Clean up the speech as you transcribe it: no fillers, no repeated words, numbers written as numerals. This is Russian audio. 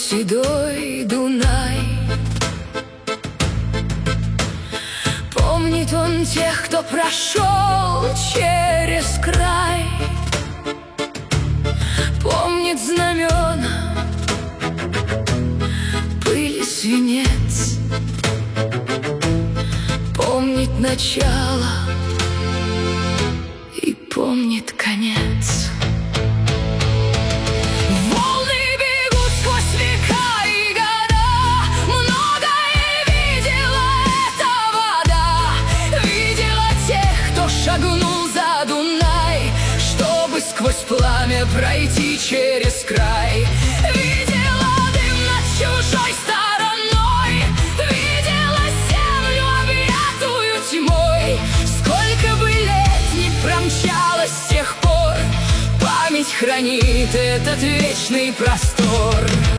седой Дунай. Помнит он тех, кто прошел через край. Помнит знамена, пыль и свинец. Помнит начало и помнит конец. Волны бегут сквозь века и года. Многое видела эта вода. Видела тех, кто шагнул за Дунай, чтобы сквозь пламя пройти через край. Видела дым над чужой стороной. Видела землю, объятую тьмой. Сколько бы лет ни промчалось с тех пор, память хранит этот вечный простор.